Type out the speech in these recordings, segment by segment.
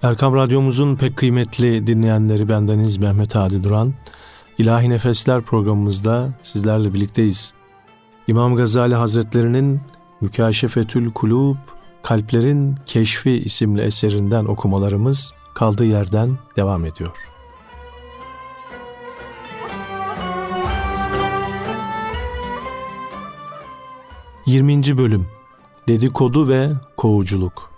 Erkam Radyomuzun pek kıymetli dinleyenleri, bendeniz Mehmet Hadi Duran. İlahi Nefesler programımızda sizlerle birlikteyiz. İmam Gazali Hazretlerinin Mükaşefetül Kulub, Kalplerin Keşfi isimli eserinden okumalarımız kaldığı yerden devam ediyor. Yirminci Bölüm Dedikodu ve Kovuculuk.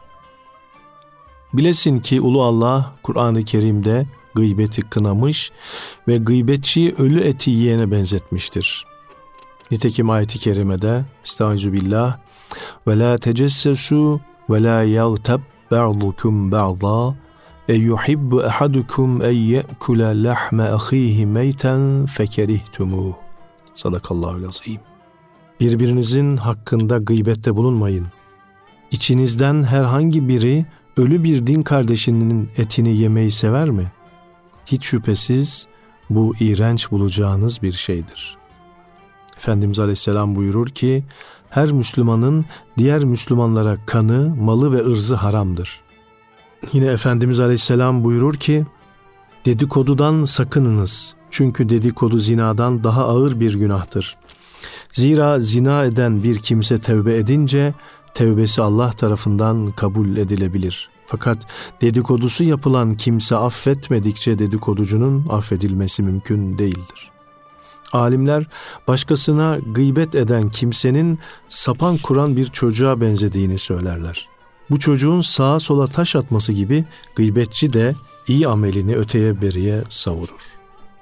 Bilesin ki Ulu Allah Kur'an-ı Kerim'de gıybeti kınamış ve gıybetçiyi ölü eti yiyene benzetmiştir. Nitekim ayet-i kerimede Estağfirullah ve la tecessesu ve la yagtab ba'dukum ba'da yuhibbu ahadukum en ye'kula lahma ahihi meyten fekerihtumuh. Sadakallahul azim. Birbirinizin hakkında gıybette bulunmayın. İçinizden herhangi biri ölü bir din kardeşinin etini yemeyi sever mi? Hiç şüphesiz bu iğrenç bulacağınız bir şeydir. Efendimiz Aleyhisselam buyurur ki, her Müslümanın diğer Müslümanlara kanı, malı ve ırzı haramdır. Yine Efendimiz Aleyhisselam buyurur ki, dedikodudan sakınınız. Çünkü dedikodu zinadan daha ağır bir günahtır. Zira zina eden bir kimse tevbe edince, tevbesi Allah tarafından kabul edilebilir. Fakat dedikodusu yapılan kimse affetmedikçe dedikoducunun affedilmesi mümkün değildir. Alimler başkasına gıybet eden kimsenin sapan kuran bir çocuğa benzediğini söylerler. Bu çocuğun sağa sola taş atması gibi gıybetçi de iyi amelini öteye beriye savurur.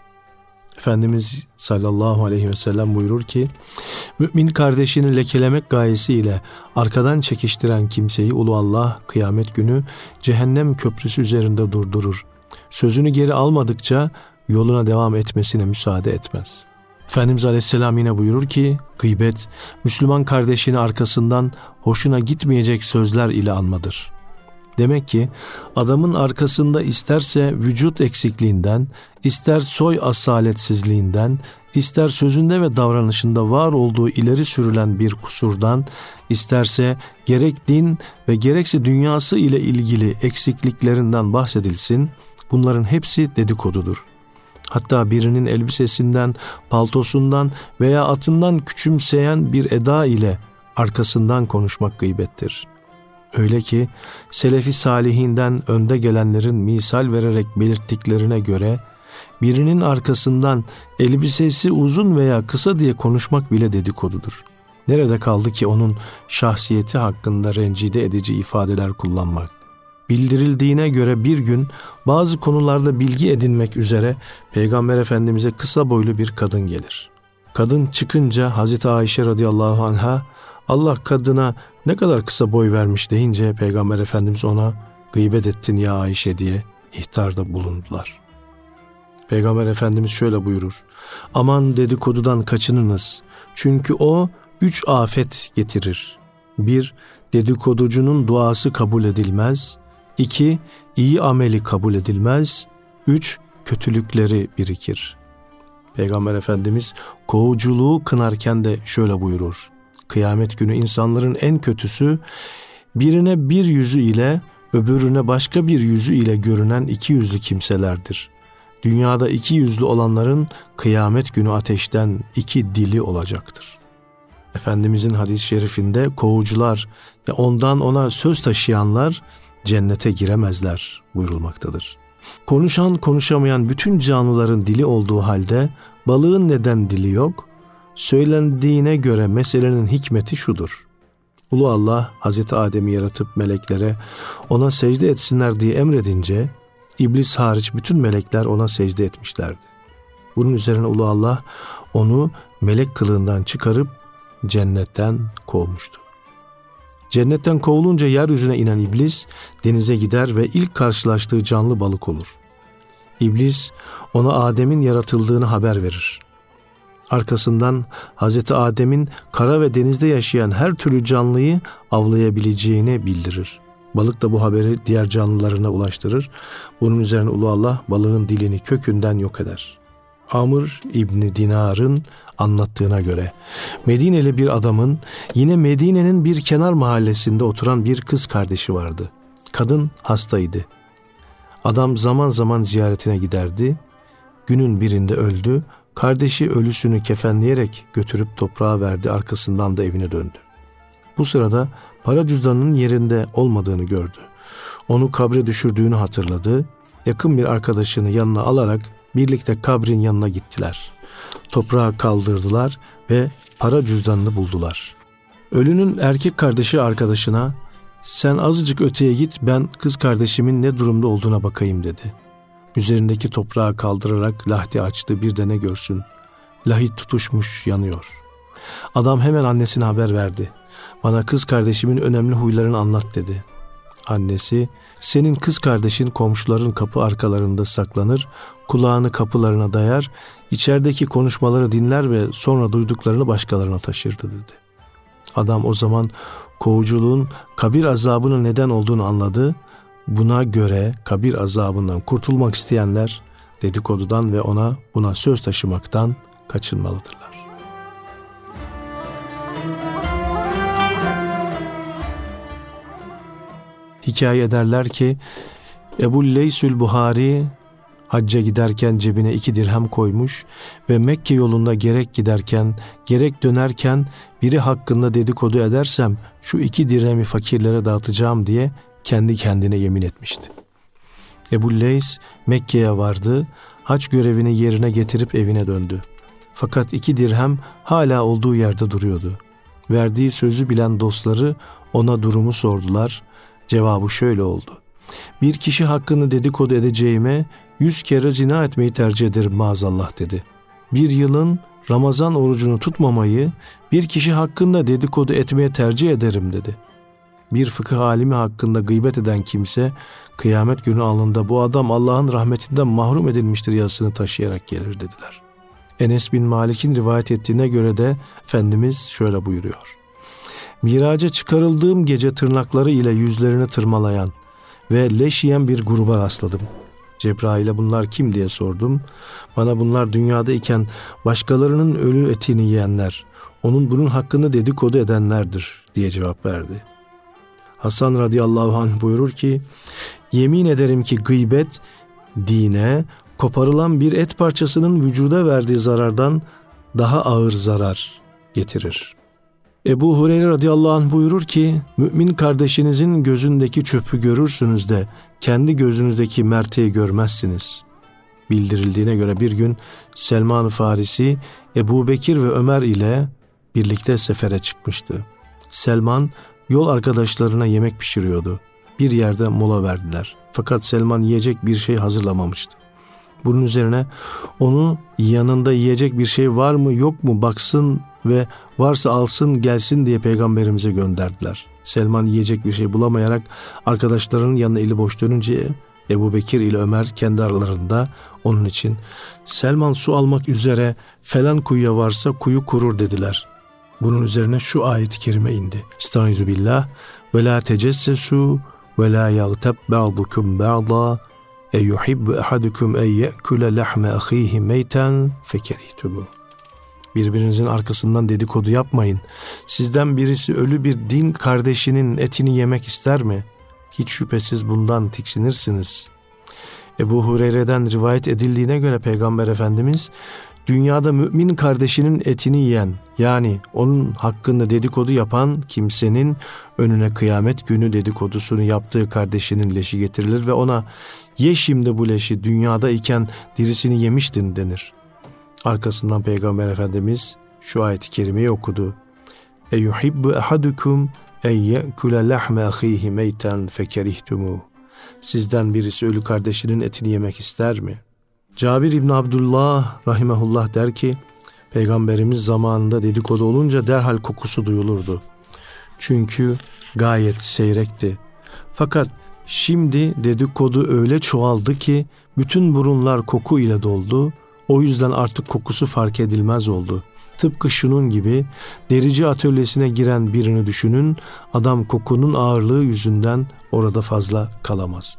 Efendimiz sallallahu aleyhi ve sellem buyurur ki, mümin kardeşini lekelemek gayesiyle arkadan çekiştiren kimseyi Ulu Allah kıyamet günü cehennem köprüsü üzerinde durdurur. Sözünü geri almadıkça yoluna devam etmesine müsaade etmez. Efendimiz aleyhisselam yine buyurur ki, gıybet, Müslüman kardeşini arkasından hoşuna gitmeyecek sözler ile anmadır. Demek ki adamın arkasında isterse vücut eksikliğinden, ister soy asaletsizliğinden, ister sözünde ve davranışında var olduğu ileri sürülen bir kusurdan, isterse gerek din ve gerekse dünyası ile ilgili eksikliklerinden bahsedilsin, bunların hepsi dedikodudur. Hatta birinin elbisesinden, paltosundan veya atından küçümseyen bir eda ile arkasından konuşmak gıybettir. Öyle ki Selefi Salihinden önde gelenlerin misal vererek belirttiklerine göre birinin arkasından elbisesi uzun veya kısa diye konuşmak bile dedikodudur. Nerede kaldı ki onun şahsiyeti hakkında rencide edici ifadeler kullanmak? Bildirildiğine göre bir gün bazı konularda bilgi edinmek üzere Peygamber Efendimiz'e kısa boylu bir kadın gelir. Kadın çıkınca Hazreti Ayşe radıyallahu anha, Allah kadına ne kadar kısa boy vermiş deyince Peygamber Efendimiz ona gıybet ettin ya Ayşe diye ihtarda bulundular. Peygamber Efendimiz şöyle buyurur: aman dedikodudan kaçınınız. Çünkü o 3 afet getirir. 1. Dedikoducunun duası kabul edilmez. 2. İyi ameli kabul edilmez. 3. Kötülükleri birikir. Peygamber Efendimiz kovuculuğu kınarken de şöyle buyurur: kıyamet günü insanların en kötüsü, birine bir yüzü ile öbürüne başka bir yüzü ile görünen 2 yüzlü kimselerdir. Dünyada 2 yüzlü olanların kıyamet günü ateşten 2 dili olacaktır. Efendimizin hadis-i şerifinde kovucular ve ondan ona söz taşıyanlar cennete giremezler buyurulmaktadır. Konuşan konuşamayan bütün canlıların dili olduğu halde balığın neden dili yok? Söylendiğine göre meselenin hikmeti şudur: Ulu Allah Hazreti Adem'i yaratıp meleklere ona secde etsinler diye emredince İblis hariç bütün melekler ona secde etmişlerdi. Bunun üzerine Ulu Allah onu melek kılığından çıkarıp cennetten kovmuştu. Cennetten kovulunca yeryüzüne inen İblis denize gider ve ilk karşılaştığı canlı balık olur. İblis ona Adem'in yaratıldığını haber verir. Arkasından Hazreti Adem'in kara ve denizde yaşayan her türlü canlıyı avlayabileceğini bildirir. Balık da bu haberi diğer canlılarına ulaştırır. Bunun üzerine Ulu Allah balığın dilini kökünden yok eder. Amr İbni Dinar'ın anlattığına göre Medineli bir adamın yine Medine'nin bir kenar mahallesinde oturan bir kız kardeşi vardı. Kadın hastaydı. Adam zaman zaman ziyaretine giderdi. Günün birinde öldü. Kardeşi ölüsünü kefenleyerek götürüp toprağa verdi. Arkasından da evine döndü. Bu sırada para cüzdanının yerinde olmadığını gördü. Onu kabre düşürdüğünü hatırladı. Yakın bir arkadaşını yanına alarak birlikte kabrin yanına gittiler. Toprağa kaldırdılar ve para cüzdanını buldular. Ölünün erkek kardeşi arkadaşına, "Sen azıcık öteye git, ben kız kardeşimin ne durumda olduğuna bakayım," dedi. Üzerindeki toprağı kaldırarak lahti açtı, bir de ne görsün. Lahit tutuşmuş, yanıyor. Adam hemen annesine haber verdi. "Bana kız kardeşimin önemli huylarını anlat," dedi. Annesi, "Senin kız kardeşin komşuların kapı arkalarında saklanır, kulağını kapılarına dayar, içerideki konuşmaları dinler ve sonra duyduklarını başkalarına taşırdı," dedi. Adam o zaman kovuculuğun kabir azabının neden olduğunu anladı. Buna göre kabir azabından kurtulmak isteyenler dedikodudan ve buna söz taşımaktan kaçınmalıdırlar. Hikaye ederler ki Ebu'l-Leysül Buhari hacca giderken cebine 2 dirhem koymuş ve Mekke yolunda gerek giderken gerek dönerken biri hakkında dedikodu edersem şu 2 dirhemi fakirlere dağıtacağım diye kendi kendine yemin etmişti. Ebu'l-Leys Mekke'ye vardı, hac görevini yerine getirip evine döndü. Fakat 2 dirhem hala olduğu yerde duruyordu. Verdiği sözü bilen dostları ona durumu sordular. Cevabı şöyle oldu: "Bir kişi hakkını dedikodu edeceğime 100 kere zina etmeyi tercih ederim maazallah," dedi. "Bir yılın Ramazan orucunu tutmamayı bir kişi hakkında dedikodu etmeye tercih ederim," dedi. Bir fıkıh alimi hakkında gıybet eden kimse kıyamet günü alnında "Bu adam Allah'ın rahmetinden mahrum edilmiştir" yazısını taşıyarak gelir dediler. Enes bin Malik'in rivayet ettiğine göre de Efendimiz şöyle buyuruyor: "Miraca çıkarıldığım gece tırnakları ile yüzlerini tırmalayan ve leş yiyen bir gruba rastladım. Cebrail'e bunlar kim diye sordum. Bana bunlar dünyada iken başkalarının ölü etini yiyenler, bunun hakkını dedikodu edenlerdir diye cevap verdi." Hasan radıyallahu anh buyurur ki, "Yemin ederim ki gıybet dine koparılan bir et parçasının vücuda verdiği zarardan daha ağır zarar getirir." Ebu Hureyre radıyallahu anh buyurur ki, "Mümin kardeşinizin gözündeki çöpü görürsünüz de kendi gözünüzdeki merteği görmezsiniz." Bildirildiğine göre bir gün Selman-ı Farisi Ebu Bekir ve Ömer ile birlikte sefere çıkmıştı. Selman yol arkadaşlarına yemek pişiriyordu. Bir yerde mola verdiler. Fakat Selman yiyecek bir şey hazırlamamıştı. Bunun üzerine onu yanında yiyecek bir şey var mı yok mu baksın ve varsa alsın gelsin diye peygamberimize gönderdiler. Selman yiyecek bir şey bulamayarak arkadaşlarının yanına eli boş dönünce Ebu Bekir ile Ömer kendi aralarında onun için "Selman su almak üzere falan kuyuya varsa kuyu kurur," dediler. Bunun üzerine şu ayet-i kerime indi. Estaizu billah ve la tecessesu ve la yagtab ba'dukum ba'da yuhibbu ahadukum en ye'kule lahme ahihi meyten fekerihtumu. Birbirinizin arkasından dedikodu yapmayın. Sizden birisi ölü bir din kardeşinin etini yemek ister mi? Hiç şüphesiz bundan tiksinirsiniz. Ebu Hureyre'den rivayet edildiğine göre Peygamber Efendimiz, dünyada mümin kardeşinin etini yiyen, yani onun hakkında dedikodu yapan kimsenin önüne kıyamet günü dedikodusunu yaptığı kardeşinin leşi getirilir ve ona "Ye şimdi bu leşi, dünyada iken dirisini yemiştin," denir. Arkasından Peygamber Efendimiz şu ayet-i kerimeyi okudu. "Eyuhibbu ahadukum en ye'kule lahme ahihi meyten fekerihtumu." Sizden birisi ölü kardeşinin etini yemek ister mi? Cabir İbni Abdullah rahimehullah der ki, Peygamberimiz zamanında dedikodu olunca derhal kokusu duyulurdu. Çünkü gayet seyrekti. Fakat şimdi dedikodu öyle çoğaldı ki bütün burunlar koku ile doldu. O yüzden artık kokusu fark edilmez oldu. Tıpkı şunun gibi, derici atölyesine giren birini düşünün, adam kokunun ağırlığı yüzünden orada fazla kalamaz.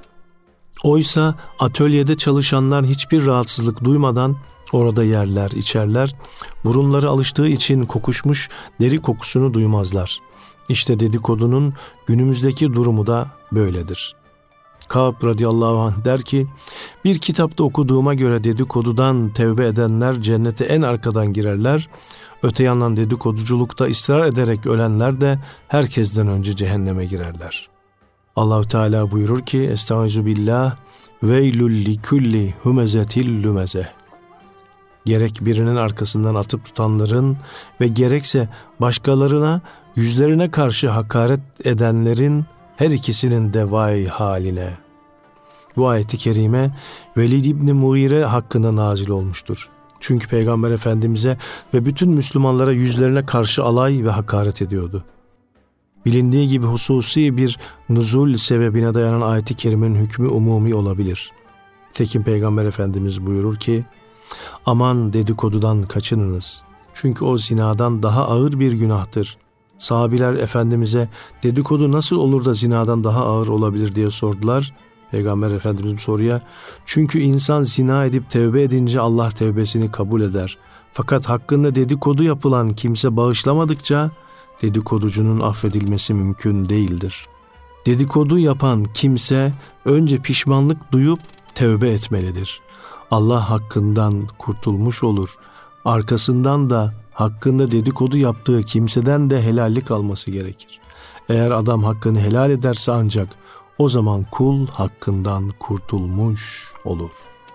Oysa atölyede çalışanlar hiçbir rahatsızlık duymadan orada yerler, içerler, burunları alıştığı için kokuşmuş deri kokusunu duymazlar. İşte dedikodunun günümüzdeki durumu da böyledir. Kâb radıyallahu anh der ki, bir kitapta okuduğuma göre dedikodudan tevbe edenler cennete en arkadan girerler. Öte yandan dedikoduculukta ısrar ederek ölenler de herkesten önce cehenneme girerler. Allah-u Teala buyurur ki, Estaizu billah, veylül likulli humezetil lümezeh. Gerek birinin arkasından atıp tutanların ve gerekse başkalarına yüzlerine karşı hakaret edenlerin her ikisinin de vay haline. Bu ayet-i kerime Velid İbni Mughire hakkında nazil olmuştur. Çünkü Peygamber Efendimiz'e ve bütün Müslümanlara yüzlerine karşı alay ve hakaret ediyordu. Bilindiği gibi hususi bir nuzul sebebine dayanan ayet-i kerimenin hükmü umumi olabilir. Tekin Peygamber Efendimiz buyurur ki, aman dedikodudan kaçınınız. Çünkü o zinadan daha ağır bir günahtır. Sahabiler Efendimiz'e dedikodu nasıl olur da zinadan daha ağır olabilir diye sordular. Peygamber Efendimiz soruya, çünkü insan zina edip tevbe edince Allah tevbesini kabul eder. Fakat hakkında dedikodu yapılan kimse bağışlamadıkça dedikoducunun affedilmesi mümkün değildir. Dedikodu yapan kimse önce pişmanlık duyup tevbe etmelidir. Allah hakkından kurtulmuş olur. Arkasından da hakkında dedikodu yaptığı kimseden de helallik alması gerekir. Eğer adam hakkını helal ederse ancak o zaman kul hakkından kurtulmuş olur.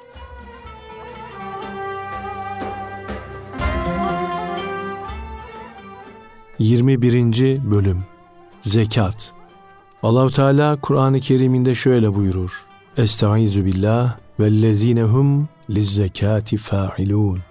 ...21. Bölüm Zekat. Allah-u Teala Kur'an-ı Kerim'inde şöyle buyurur. Estaizu billah vellezinehum lizzekati fa'ilun.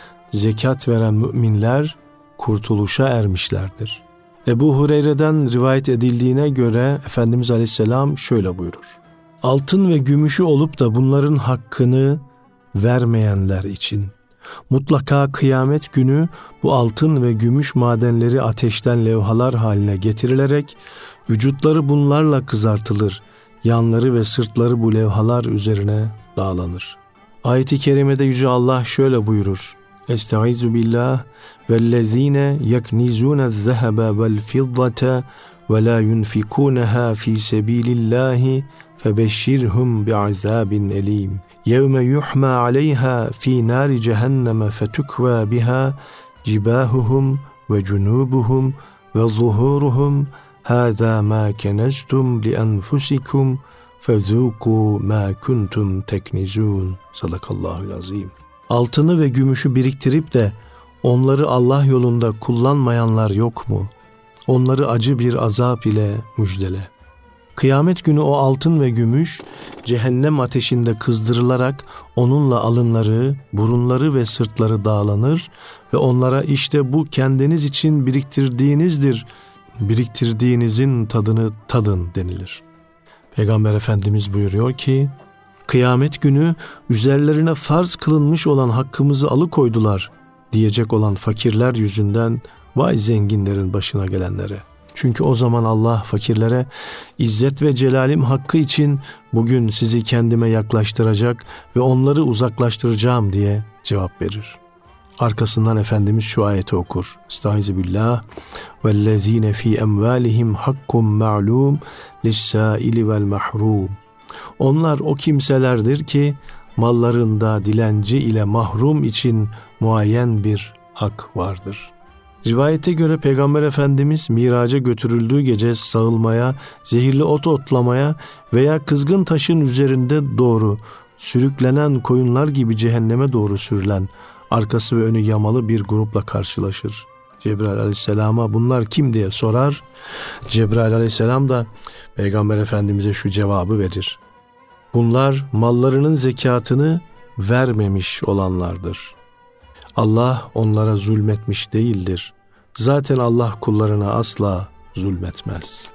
Zekat veren müminler kurtuluşa ermişlerdir. Ebu Hureyre'den rivayet edildiğine göre Efendimiz Aleyhisselam şöyle buyurur. Altın ve gümüşü olup da bunların hakkını vermeyenler için mutlaka kıyamet günü bu altın ve gümüş madenleri ateşten levhalar haline getirilerek vücutları bunlarla kızartılır. Yanları ve sırtları bu levhalar üzerine dağlanır. Ayet-i kerimede Yüce Allah şöyle buyurur. Estaizu billah vellezine yeknizune zehebe vel fiddate ve la yunfikuneha fi sebilillahi febeşşirhum bi'azabin elim. Yevme yuhma aleyha fi nari cehenneme fetukva biha cibahuhum ve cunubuhum ve zuhuruhum hâzâ mâ keneztum li enfusikum fezûkû mâ kuntum teknizûn. Sadakallahul azîm. Altını ve gümüşü biriktirip de onları Allah yolunda kullanmayanlar yok mu? Onları acı bir azap ile müjdele. Kıyamet günü o altın ve gümüş cehennem ateşinde kızdırılarak onunla alınları, burunları ve sırtları dağlanır ve onlara işte bu kendiniz için biriktirdiğinizdir, biriktirdiğinizin tadını tadın denilir. Peygamber Efendimiz buyuruyor ki, kıyamet günü üzerlerine farz kılınmış olan hakkımızı alıkoydular diyecek olan fakirler yüzünden vay zenginlerin başına gelenlere. Çünkü o zaman Allah fakirlere İzzet ve Celalim hakkı için bugün sizi kendime yaklaştıracak ve onları uzaklaştıracağım diye cevap verir. Arkasından Efendimiz şu ayeti okur. Estaizu billah vellezine fi emvalihim hakkum ma'lum lis-saili vel mahrum. Onlar o kimselerdir ki mallarında dilenci ile mahrum için muayyen bir hak vardır. Rivayete göre Peygamber Efendimiz miraca götürüldüğü gece sağılmaya, zehirli ot otlamaya veya kızgın taşın üzerinde doğru sürüklenen koyunlar gibi cehenneme doğru sürülen, arkası ve önü yamalı bir grupla karşılaşır. Cebrail Aleyhisselam'a bunlar kim diye sorar. Cebrail Aleyhisselam da Peygamber Efendimiz'e şu cevabı verir. Bunlar mallarının zekatını vermemiş olanlardır. Allah onlara zulmetmiş değildir. Zaten Allah kullarına asla zulmetmez.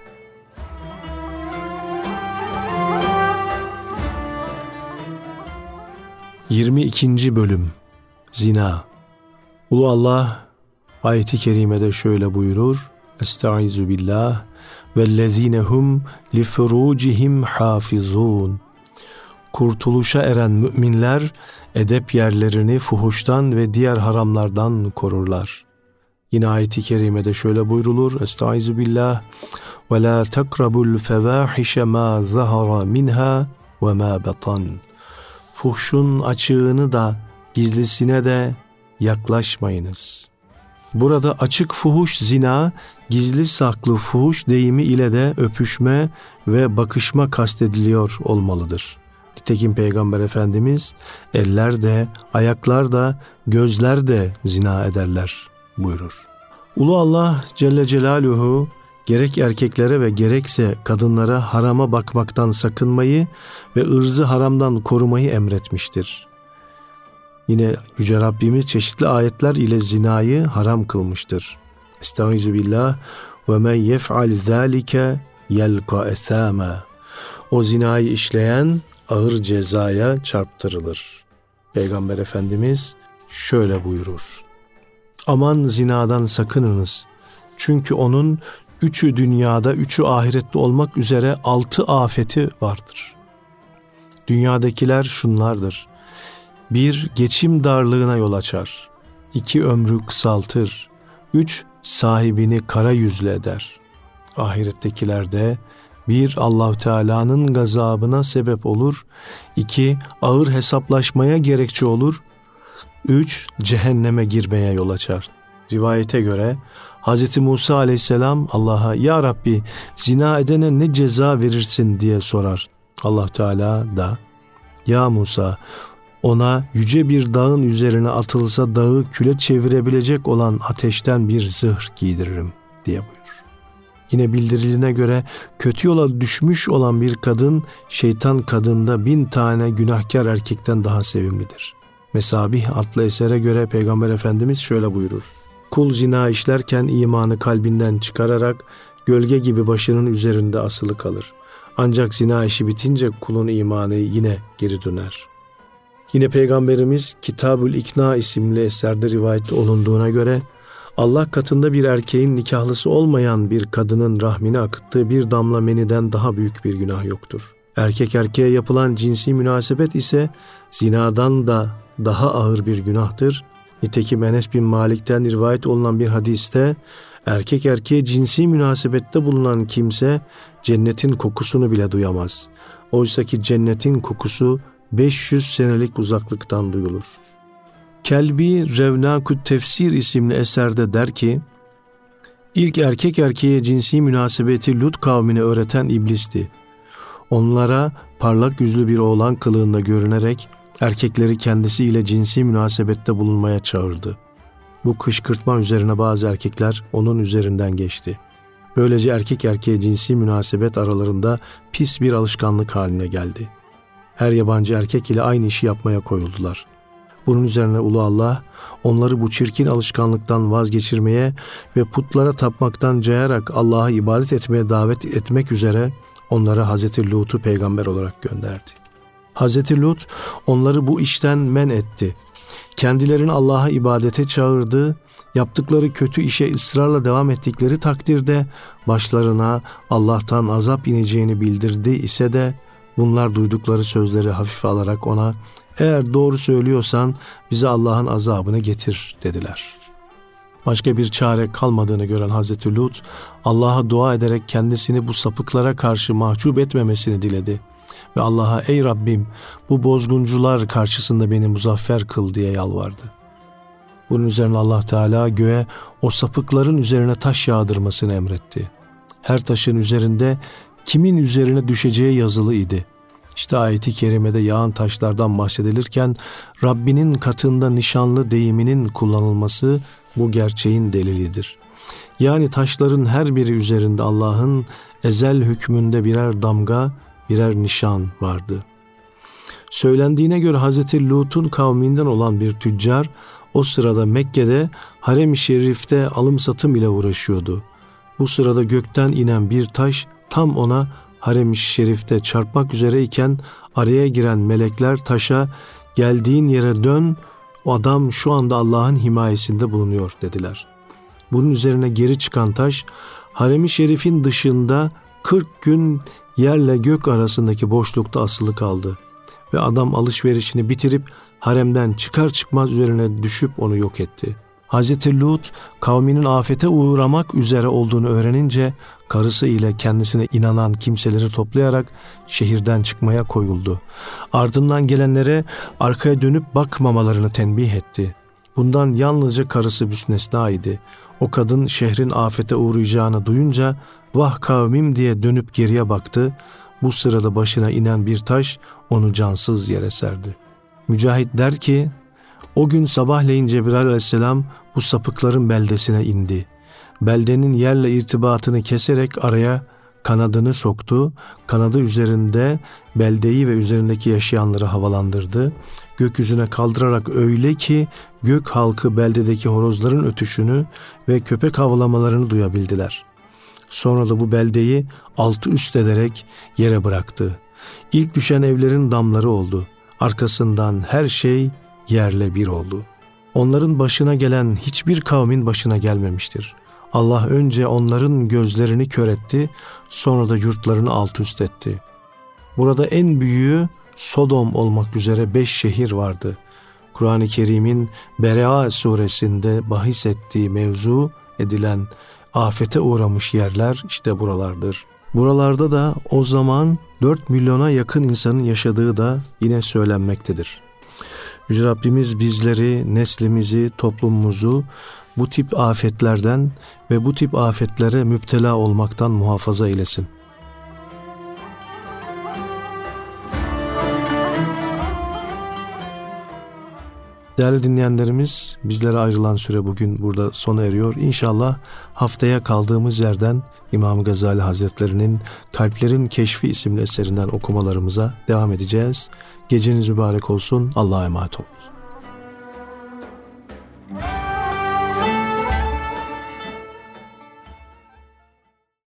...22. Bölüm Zina. Ulu Allah ayet-i kerimede şöyle buyurur. Estaizu billah vellezinehum li furucihim hafizun. Kurtuluşa eren müminler edep yerlerini fuhuştan ve diğer haramlardan korurlar. Yine ayet-i kerimede şöyle buyrulur. Estaizu billah ve la takrabul fevahişe ma zahara minha ve ma batan. Fuhşun açığını da gizlisine de yaklaşmayınız. Burada açık fuhuş zina, gizli saklı fuhuş deyimi ile de öpüşme ve bakışma kastediliyor olmalıdır. Nitekim Peygamber Efendimiz eller de, ayaklar da, gözler de zina ederler buyurur. Ulu Allah Celle Celaluhu gerek erkeklere ve gerekse kadınlara harama bakmaktan sakınmayı ve ırzı haramdan korumayı emretmiştir. Yine Yüce Rabbimiz çeşitli ayetler ile zinayı haram kılmıştır. Estaizu billah ve men yef'al zâlike yelqa esâmâ. O zinayı işleyen ağır cezaya çarptırılır. Peygamber Efendimiz şöyle buyurur. Aman zinadan sakınınız. Çünkü onun 3'ü dünyada, 3'ü ahirette olmak üzere 6 afeti vardır. Dünyadakiler şunlardır. 1. Geçim darlığına yol açar. 2. Ömrü kısaltır. 3. Sahibini kara yüzlü eder. Ahirettekilerde 1. Allah-u Teala'nın gazabına sebep olur. 2. Ağır hesaplaşmaya gerekçe olur. 3. Cehenneme girmeye yol açar. Rivayete göre Hz. Musa aleyhisselam Allah'a ya Rabbi zina edene ne ceza verirsin diye sorar. Allah Teala da ya Musa ona yüce bir dağın üzerine atılsa dağı küle çevirebilecek olan ateşten bir zırh giydiririm diye buyurur. Yine bildirildiğine göre kötü yola düşmüş olan bir kadın şeytan kadında 1000 tane günahkar erkekten daha sevimlidir. Mesabih adlı esere göre Peygamber Efendimiz şöyle buyurur. Kul zina işlerken imanı kalbinden çıkararak gölge gibi başının üzerinde asılı kalır. Ancak zina işi bitince kulun imanı yine geri döner. Yine Peygamberimiz Kitab-ül İkna isimli eserde rivayet olunduğuna göre Allah katında bir erkeğin nikahlısı olmayan bir kadının rahmini akıttığı bir damla meniden daha büyük bir günah yoktur. Erkek erkeğe yapılan cinsi münasebet ise zinadan da daha ağır bir günahtır. Nitekim Enes bin Malik'ten rivayet olunan bir hadiste erkek erkeğe cinsi münasebette bulunan kimse cennetin kokusunu bile duyamaz. Oysa ki cennetin kokusu 500 senelik uzaklıktan duyulur. Kelbi Revnakut Tefsir isimli eserde der ki, İlk erkek erkeğe cinsi münasebeti Lut kavmine öğreten iblisti. Onlara parlak yüzlü bir oğlan kılığında görünerek erkekleri kendisiyle cinsi münasebette bulunmaya çağırdı. Bu kışkırtma üzerine bazı erkekler onun üzerinden geçti. Böylece erkek erkeğe cinsi münasebet aralarında pis bir alışkanlık haline geldi. Her yabancı erkek ile aynı işi yapmaya koyuldular. Bunun üzerine Ulu Allah onları bu çirkin alışkanlıktan vazgeçirmeye ve putlara tapmaktan cayarak Allah'a ibadet etmeye davet etmek üzere onlara Hazreti Lut'u peygamber olarak gönderdi. Hazreti Lut onları bu işten men etti. Kendilerini Allah'a ibadete çağırdı. Yaptıkları kötü işe ısrarla devam ettikleri takdirde başlarına Allah'tan azap ineceğini bildirdi ise de bunlar duydukları sözleri hafife alarak ona eğer doğru söylüyorsan bize Allah'ın azabını getir dediler. Başka bir çare kalmadığını gören Hazreti Lut Allah'a dua ederek kendisini bu sapıklara karşı mahcup etmemesini diledi. Ve Allah'a ey Rabbim bu bozguncular karşısında beni muzaffer kıl diye yalvardı. Bunun üzerine Allah Teala göğe o sapıkların üzerine taş yağdırmasını emretti. Her taşın üzerinde kimin üzerine düşeceği yazılı idi. İşte ayet-i kerimede yağan taşlardan bahsedilirken Rabbinin katında nişanlı deyiminin kullanılması bu gerçeğin delilidir. Yani taşların her biri üzerinde Allah'ın ezel hükmünde birer damga, birer nişan vardı. Söylendiğine göre Hazreti Lut'un kavminden olan bir tüccar o sırada Mekke'de harem-i şerifte alım satım ile uğraşıyordu. Bu sırada gökten inen bir taş tam ona harem-i şerifte çarpmak üzereyken araya giren melekler taşa geldiğin yere dön, o adam şu anda Allah'ın himayesinde bulunuyor dediler. Bunun üzerine geri çıkan taş harem-i şerifin dışında 40 gün yerle gök arasındaki boşlukta asılı kaldı. Ve adam alışverişini bitirip haremden çıkar çıkmaz üzerine düşüp onu yok etti. Hazreti Lut kavminin afete uğramak üzere olduğunu öğrenince karısı ile kendisine inanan kimseleri toplayarak şehirden çıkmaya koyuldu. Ardından gelenlere arkaya dönüp bakmamalarını tembih etti. Bundan yalnızca karısı müstesna idi. O kadın şehrin afete uğrayacağını duyunca vah kavmim diye dönüp geriye baktı. Bu sırada başına inen bir taş onu cansız yere serdi. Mücahit der ki, o gün sabahleyin Cebrail aleyhisselam bu sapıkların beldesine indi. Beldenin yerle irtibatını keserek araya kanadını soktu. Kanadı üzerinde beldeyi ve üzerindeki yaşayanları havalandırdı. Gökyüzüne kaldırarak öyle ki gök halkı beldedeki horozların ötüşünü ve köpek havlamalarını duyabildiler. Sonra da bu beldeyi altı üst ederek yere bıraktı. İlk düşen evlerin damları oldu. Arkasından her şey yerle bir oldu. Onların başına gelen hiçbir kavmin başına gelmemiştir. Allah önce onların gözlerini kör etti, sonra da yurtlarını alt üst etti. Burada en büyüğü Sodom olmak üzere 5 şehir vardı. Kur'an-ı Kerim'in Berea suresinde bahis ettiği mevzu edilen afete uğramış yerler işte buralardır. Buralarda da o zaman 4 milyona yakın insanın yaşadığı da yine söylenmektedir. Yüce Rabbimiz bizleri, neslimizi, toplumumuzu bu tip afetlerden ve bu tip afetlere müptela olmaktan muhafaza eylesin. Değerli dinleyenlerimiz, bizlere ayrılan süre bugün burada sona eriyor. İnşallah haftaya kaldığımız yerden İmam Gazali Hazretleri'nin Kalplerin Keşfi isimli eserinden okumalarımıza devam edeceğiz. Geceniz mübarek olsun. Allah'a emanet olun.